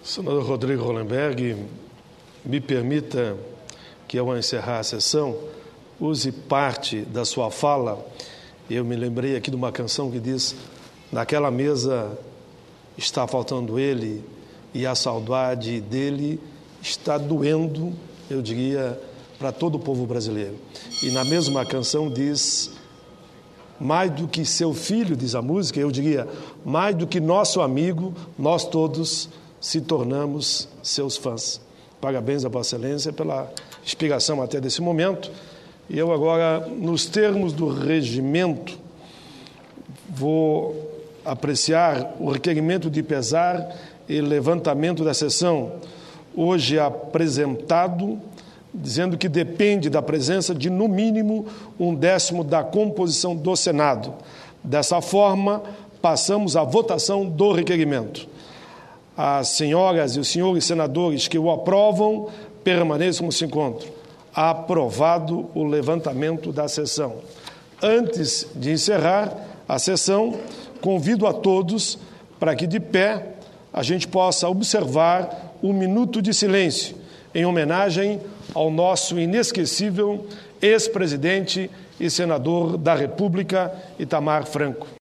Senador Rodrigo Hollenberg, me permita que, ao encerrar a sessão, use parte da sua fala. Eu me lembrei aqui de uma canção que diz: naquela mesa está faltando ele e a saudade dele está doendo, eu diria, para todo o povo brasileiro. E na mesma canção diz: mais do que seu filho, diz a música, eu diria, mais do que nosso amigo, nós todos se tornamos seus fãs. Parabéns a Vossa Excelência pela explicação até desse momento. E eu agora, nos termos do regimento, vou apreciar o requerimento de pesar e levantamento da sessão, hoje apresentado, dizendo que depende da presença de, no mínimo, 1/10 da composição do Senado. Dessa forma, passamos à votação do requerimento. As senhoras e os senhores senadores que o aprovam, permaneçam como se encontram. Aprovado o levantamento da sessão. Antes de encerrar a sessão, convido a todos para que, de pé, a gente possa observar 1 minuto de silêncio em homenagem ao nosso inesquecível ex-presidente e senador da República, Itamar Franco.